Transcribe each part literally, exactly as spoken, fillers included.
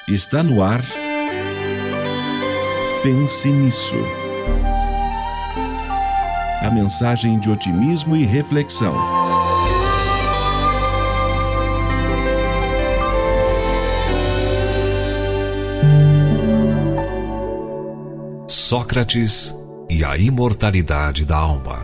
Está no ar. Pense nisso. A mensagem de otimismo e reflexão. Sócrates e a imortalidade da alma.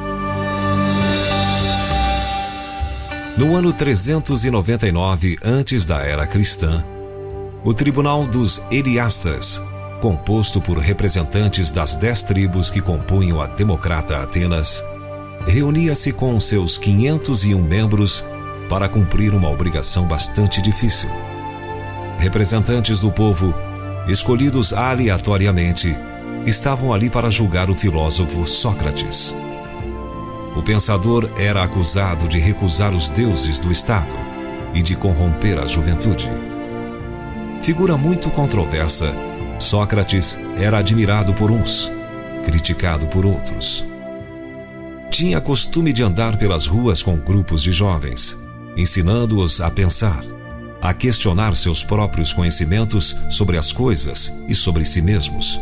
No ano trezentos e noventa e nove antes da era cristã, o Tribunal dos Heliastas, composto por representantes das dez tribos que compunham a democrata Atenas, reunia-se com seus quinhentos e um membros para cumprir uma obrigação bastante difícil. Representantes do povo, escolhidos aleatoriamente, estavam ali para julgar o filósofo Sócrates. O pensador era acusado de recusar os deuses do Estado e de corromper a juventude. Figura muito controversa, Sócrates era admirado por uns, criticado por outros. Tinha costume de andar pelas ruas com grupos de jovens, ensinando-os a pensar, a questionar seus próprios conhecimentos sobre as coisas e sobre si mesmos.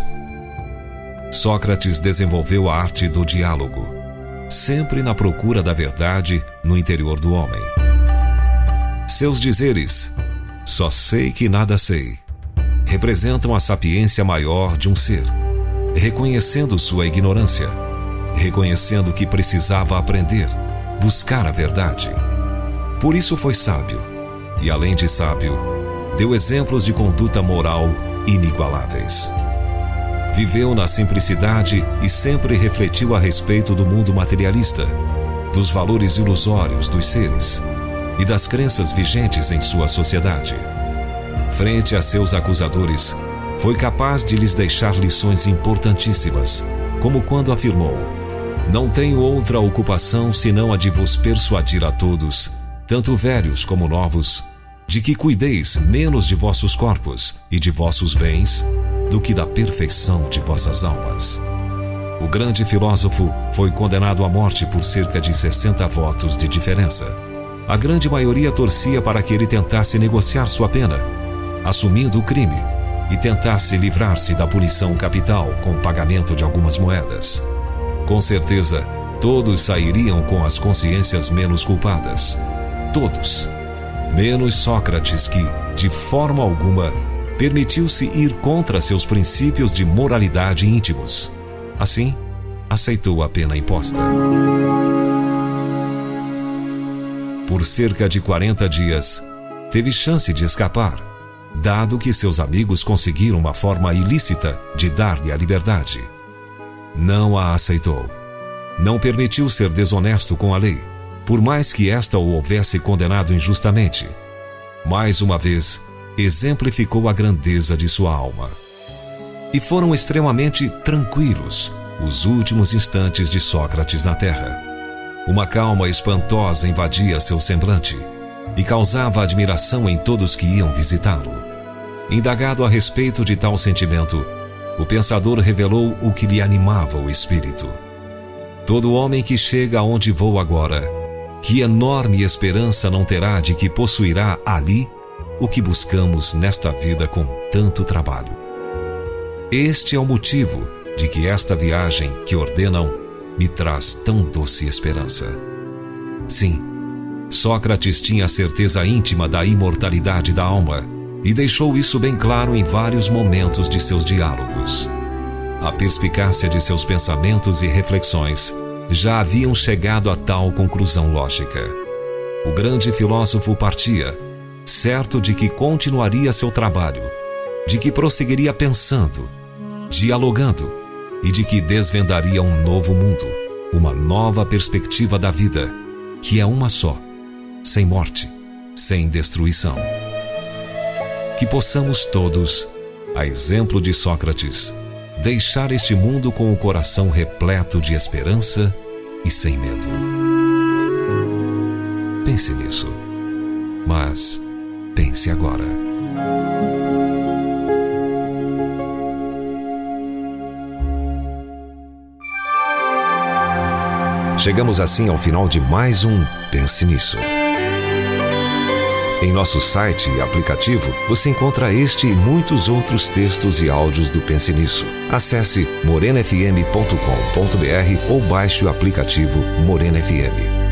Sócrates desenvolveu a arte do diálogo, sempre na procura da verdade no interior do homem. Seus dizeres, "só sei que nada sei", representam a sapiência maior de um ser, reconhecendo sua ignorância, reconhecendo que precisava aprender, buscar a verdade. Por isso foi sábio, e além de sábio, deu exemplos de conduta moral inigualáveis. Viveu na simplicidade e sempre refletiu a respeito do mundo materialista, dos valores ilusórios dos seres e das crenças vigentes em sua sociedade. Frente a seus acusadores, foi capaz de lhes deixar lições importantíssimas, como quando afirmou: "Não tenho outra ocupação senão a de vos persuadir a todos, tanto velhos como novos, de que cuideis menos de vossos corpos e de vossos bens, do que da perfeição de vossas almas." O grande filósofo foi condenado à morte por cerca de sessenta votos de diferença. A grande maioria torcia para que ele tentasse negociar sua pena, assumindo o crime, e tentasse livrar-se da punição capital com o pagamento de algumas moedas. Com certeza, todos sairiam com as consciências menos culpadas. Todos. Menos Sócrates, que, de forma alguma, permitiu-se ir contra seus princípios de moralidade íntimos. Assim, aceitou a pena imposta. Por cerca de quarenta dias, teve chance de escapar, dado que seus amigos conseguiram uma forma ilícita de dar-lhe a liberdade. Não a aceitou. Não permitiu ser desonesto com a lei, por mais que esta o houvesse condenado injustamente. Mais uma vez, exemplificou a grandeza de sua alma. E foram extremamente tranquilos os últimos instantes de Sócrates na Terra. Uma calma espantosa invadia seu semblante e causava admiração em todos que iam visitá-lo. Indagado a respeito de tal sentimento, o pensador revelou o que lhe animava o espírito. Todo homem que chega aonde vou agora, que enorme esperança não terá de que possuirá ali o que buscamos nesta vida com tanto trabalho. Este é o motivo de que esta viagem que ordenam me traz tão doce esperança. Sim, Sócrates tinha a certeza íntima da imortalidade da alma e deixou isso bem claro em vários momentos de seus diálogos. A perspicácia de seus pensamentos e reflexões já haviam chegado a tal conclusão lógica. O grande filósofo partia, certo de que continuaria seu trabalho, de que prosseguiria pensando, dialogando e de que desvendaria um novo mundo, uma nova perspectiva da vida, que é uma só, sem morte, sem destruição. Que possamos todos, a exemplo de Sócrates, deixar este mundo com o coração repleto de esperança e sem medo. Pense nisso, mas pense agora. Chegamos assim ao final de mais um Pense Nisso. Em nosso site e aplicativo, você encontra este e muitos outros textos e áudios do Pense Nisso. Acesse morena f m ponto com ponto b r ou baixe o aplicativo Morena F M.